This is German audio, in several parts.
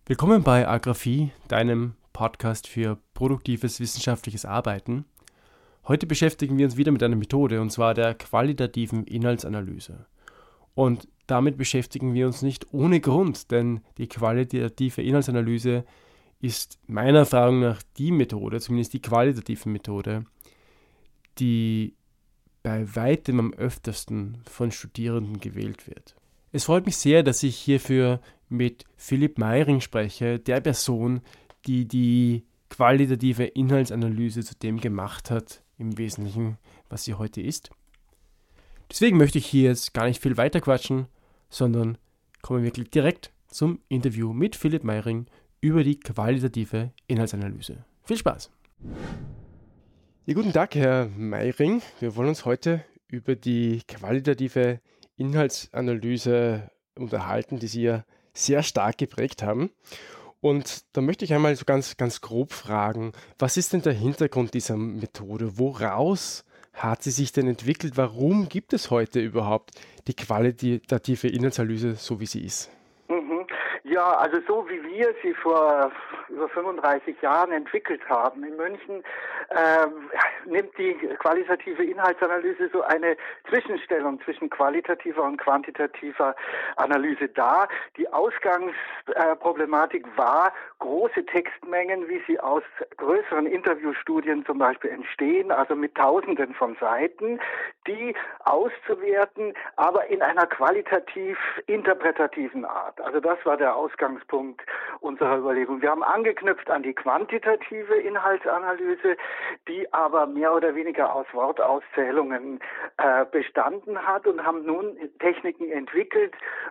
Willkommen bei Agraphie, deinem Podcast für produktives wissenschaftliches Arbeiten. Heute beschäftigen wir uns wieder mit einer Methode, und zwar der qualitativen Inhaltsanalyse. Und damit beschäftigen wir uns nicht ohne Grund, denn die qualitative Inhaltsanalyse ist meiner Erfahrung nach die Methode, zumindest die qualitative Methode, die bei weitem am öftersten von Studierenden gewählt wird. Es freut mich sehr, dass ich hierfür mit Philipp Meyring spreche, der Person, die die qualitative Inhaltsanalyse zu dem gemacht hat, im Wesentlichen, was sie heute ist. Deswegen möchte ich hier jetzt gar nicht viel weiter quatschen, sondern komme wirklich direkt zum Interview mit Philipp Meyring über die qualitative Inhaltsanalyse. Viel Spaß! Ja, guten Tag, Herr Meyring. Wir wollen uns heute über die qualitative Inhaltsanalyse unterhalten, die Sie ja sehr stark geprägt haben. Und da möchte ich einmal so ganz grob fragen, was ist denn der Hintergrund dieser Methode? Woraus hat sie sich denn entwickelt? Warum gibt es heute überhaupt die qualitative Inhaltsanalyse, so wie sie ist? Ja, also so wie wir sie vor über 35 Jahren entwickelt haben in München, nimmt die qualitative Inhaltsanalyse so eine Zwischenstellung zwischen qualitativer und quantitativer Analyse dar. Die Ausgangsproblematik war große Textmengen, wie sie aus größeren Interviewstudien zum Beispiel entstehen, also mit Tausenden von Seiten, die auszuwerten, aber in einer qualitativ-interpretativen Art. Also das war der Ausgangspunkt unserer Überlegung. Wir haben angeknüpft an die quantitative Inhaltsanalyse, die aber mehr oder weniger aus Wortauszählungen bestanden hat, und haben nun Techniken entwickelt,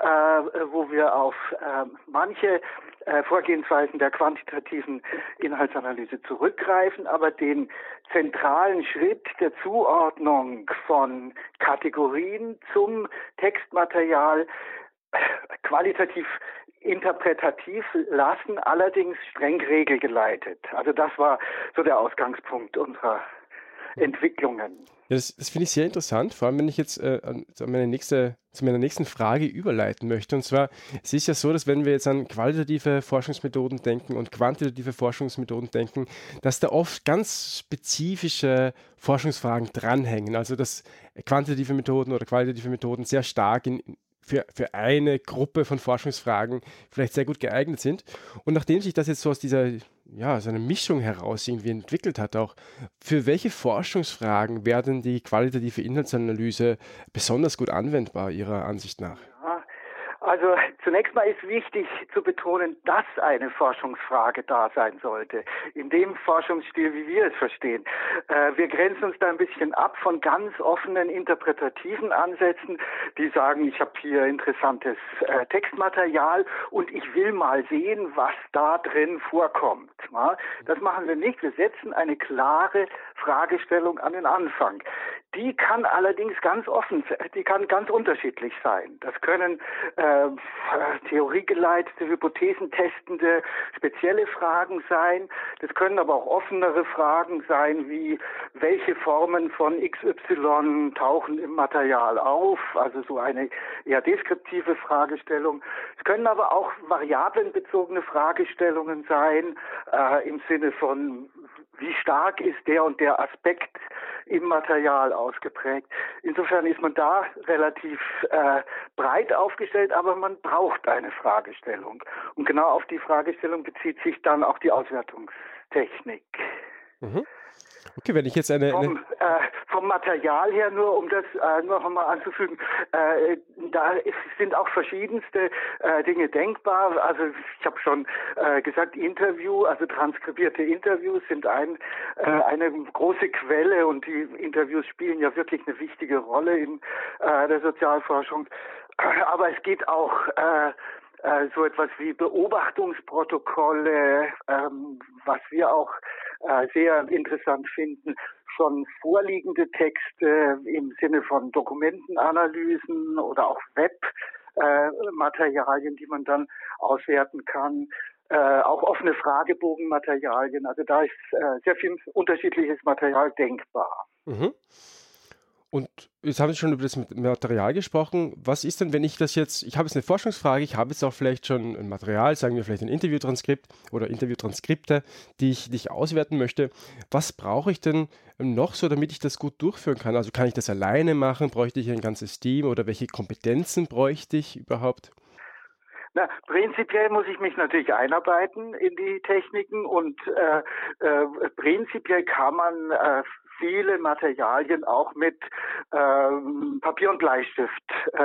wo wir auf manche Vorgehensweisen der quantitativen Inhaltsanalyse zurückgreifen, aber den zentralen Schritt der Zuordnung von Kategorien zum Textmaterial qualitativ interpretativ lassen, allerdings streng regelgeleitet. Also das war so der Ausgangspunkt unserer Entwicklungen. Ja, das finde ich sehr interessant, vor allem wenn ich jetzt zu meiner nächsten Frage überleiten möchte. Und zwar, es ist ja so, dass wenn wir jetzt an qualitative Forschungsmethoden denken und quantitative Forschungsmethoden denken, dass da oft ganz spezifische Forschungsfragen dranhängen. Also dass quantitative Methoden oder qualitative Methoden sehr stark für eine Gruppe von Forschungsfragen vielleicht sehr gut geeignet sind. Und nachdem sich das jetzt so aus dieser, so eine Mischung heraus irgendwie entwickelt hat auch, für welche Forschungsfragen wäre denn die qualitative Inhaltsanalyse besonders gut anwendbar, Ihrer Ansicht nach? Also zunächst mal ist wichtig zu betonen, dass eine Forschungsfrage da sein sollte, in dem Forschungsstil, wie wir es verstehen. Wir grenzen uns da ein bisschen ab von ganz offenen interpretativen Ansätzen, die sagen, ich habe hier interessantes Textmaterial und ich will mal sehen, was da drin vorkommt. Das machen wir nicht. Wir setzen eine klare Fragestellung an den Anfang. Die kann allerdings ganz unterschiedlich sein. Das können theoriegeleitete, hypothesentestende, spezielle Fragen sein. Das können aber auch offenere Fragen sein, wie welche Formen von XY tauchen im Material auf, also so eine eher deskriptive Fragestellung. Es können aber auch variablenbezogene Fragestellungen sein, im Sinne von, wie stark ist der und der Aspekt im Material ausgeprägt. Insofern ist man da relativ breit aufgestellt, aber man braucht eine Fragestellung. Und genau auf die Fragestellung bezieht sich dann auch die Auswertungstechnik. Mhm. Okay, wenn ich jetzt vom Material her, nur um das noch einmal anzufügen, da sind auch verschiedenste Dinge denkbar. Also ich habe schon gesagt, also transkribierte Interviews sind eine große Quelle, und die Interviews spielen ja wirklich eine wichtige Rolle in der Sozialforschung. Aber es geht auch so etwas wie Beobachtungsprotokolle, was wir auch sehr interessant finden, schon vorliegende Texte im Sinne von Dokumentenanalysen oder auch Webmaterialien, die man dann auswerten kann, auch offene Fragebogenmaterialien. Also da ist sehr viel unterschiedliches Material denkbar. Mhm. Und jetzt haben Sie schon über das Material gesprochen. Was ist denn, wenn ich das jetzt, ich habe jetzt eine Forschungsfrage, ich habe jetzt auch vielleicht schon ein Material, sagen wir vielleicht ein Interviewtranskript oder Interviewtranskripte, die ich auswerten möchte. Was brauche ich denn noch so, damit ich das gut durchführen kann? Also kann ich das alleine machen? Bräuchte ich ein ganzes Team oder welche Kompetenzen bräuchte ich überhaupt? Na, prinzipiell muss ich mich natürlich einarbeiten in die Techniken und prinzipiell kann man viele Materialien auch mit Papier und Bleistift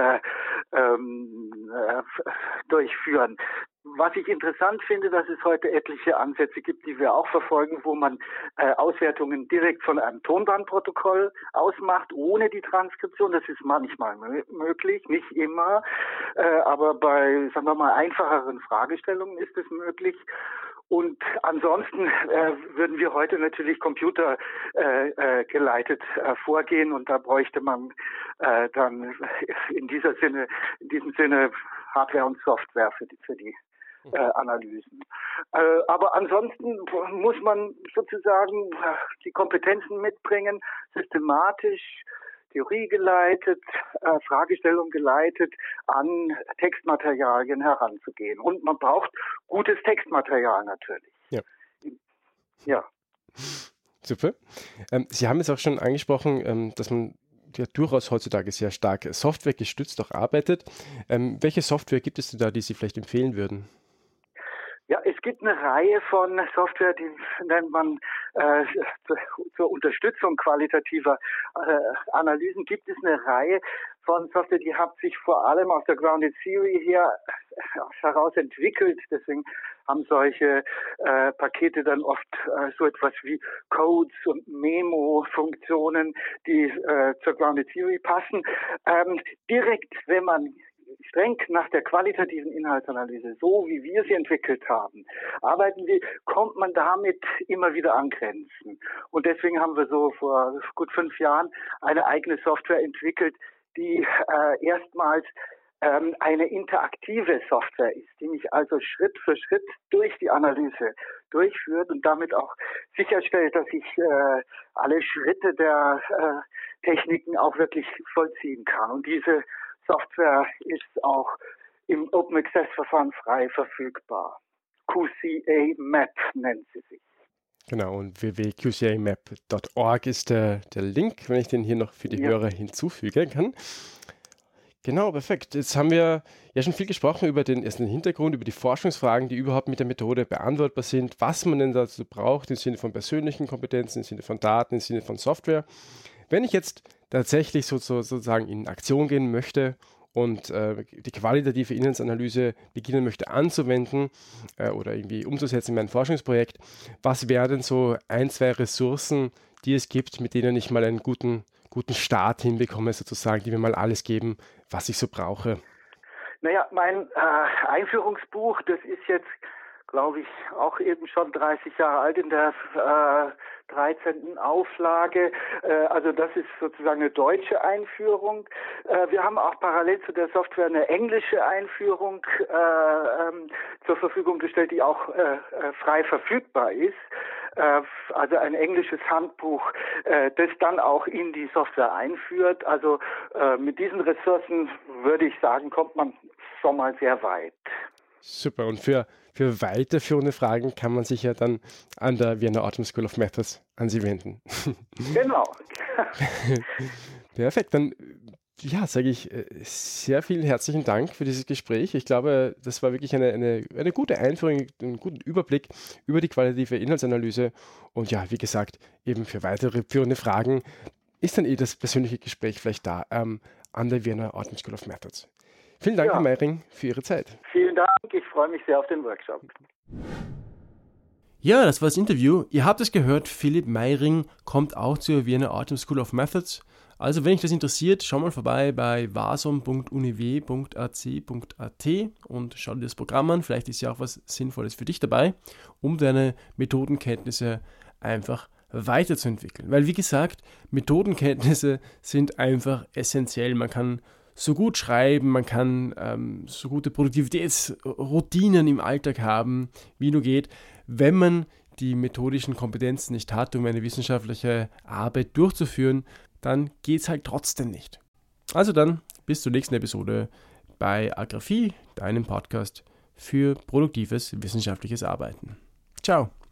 durchführen. Was ich interessant finde, dass es heute etliche Ansätze gibt, die wir auch verfolgen, wo man Auswertungen direkt von einem Tonbandprotokoll ausmacht, ohne die Transkription. Das ist manchmal möglich, nicht immer, aber bei, sagen wir mal, einfacheren Fragestellungen ist es möglich. Und ansonsten würden wir heute natürlich computergeleitet vorgehen und da bräuchte man dann in diesem Sinne Hardware und Software für die Analysen. Aber ansonsten muss man sozusagen die Kompetenzen mitbringen, systematisch, theoriegeleitet, Fragestellung geleitet an Textmaterialien heranzugehen. Und man braucht gutes Textmaterial natürlich. Ja. Super. Sie haben jetzt auch schon angesprochen, dass man ja durchaus heutzutage sehr stark softwaregestützt auch arbeitet. Welche Software gibt es denn da, die Sie vielleicht empfehlen würden? Ja, es gibt eine Reihe von Software, die nennt man zur Unterstützung qualitativer Analysen, gibt es eine Reihe von Software, die hat sich vor allem aus der Grounded Theory heraus entwickelt. Deswegen haben solche Pakete dann oft so etwas wie Codes und Memo-Funktionen, die zur Grounded Theory passen. Direkt, wenn man streng nach der qualitativen Inhaltsanalyse, so wie wir sie entwickelt haben, kommt man damit immer wieder an Grenzen. Und deswegen haben wir so vor gut 5 Jahren eine eigene Software entwickelt, die erstmals eine interaktive Software ist, die mich also Schritt für Schritt durch die Analyse durchführt und damit auch sicherstellt, dass ich alle Schritte der Techniken auch wirklich vollziehen kann. Und diese Software ist auch im Open Access Verfahren frei verfügbar. QCA Map nennt sie sich. Genau, und www.qcamap.org ist der Link, wenn ich den hier noch für die Hörer hinzufügen kann. Genau, perfekt. Jetzt haben wir ja schon viel gesprochen über den ersten Hintergrund, über die Forschungsfragen, die überhaupt mit der Methode beantwortbar sind, was man denn dazu braucht im Sinne von persönlichen Kompetenzen, im Sinne von Daten, im Sinne von Software. Wenn ich jetzt tatsächlich sozusagen in Aktion gehen möchte und die qualitative Inhaltsanalyse beginnen möchte anzuwenden oder irgendwie umzusetzen in mein Forschungsprojekt, was wären denn so 1, 2 Ressourcen, die es gibt, mit denen ich mal einen guten Start hinbekomme, sozusagen, die mir mal alles geben, was ich so brauche? Naja, mein Einführungsbuch, das ist jetzt, glaube ich, auch eben schon 30 Jahre alt in der 13. Auflage. Also das ist sozusagen eine deutsche Einführung. Wir haben auch parallel zu der Software eine englische Einführung zur Verfügung gestellt, die auch frei verfügbar ist. Also ein englisches Handbuch, das dann auch in die Software einführt. Also mit diesen Ressourcen würde ich sagen, kommt man schon mal sehr weit. Super. Und für weiterführende Fragen kann man sich ja dann an der Vienna Autumn School of Methods an Sie wenden. Genau. Perfekt. Dann sage ich sehr vielen herzlichen Dank für dieses Gespräch. Ich glaube, das war wirklich eine gute Einführung, einen guten Überblick über die qualitative Inhaltsanalyse. Und ja, wie gesagt, eben für weitere führende Fragen ist dann das persönliche Gespräch vielleicht da an der Vienna Autumn School of Methods. Vielen Dank, Herr Meiring, für Ihre Zeit. Vielen Dank, ich freue mich sehr auf den Workshop. Ja, das war das Interview. Ihr habt es gehört, Philipp Meiring kommt auch zur Vienna Autumn School of Methods. Also wenn euch das interessiert, schau mal vorbei bei wasom.uniw.ac.at und schau dir das Programm an. Vielleicht ist ja auch was Sinnvolles für dich dabei, um deine Methodenkenntnisse einfach weiterzuentwickeln. Weil wie gesagt, Methodenkenntnisse sind einfach essentiell. Man kann so gut schreiben, man kann so gute Produktivitätsroutinen im Alltag haben, wie nur geht. Wenn man die methodischen Kompetenzen nicht hat, um eine wissenschaftliche Arbeit durchzuführen, dann geht es halt trotzdem nicht. Also dann, bis zur nächsten Episode bei Agraphie, deinem Podcast für produktives wissenschaftliches Arbeiten. Ciao!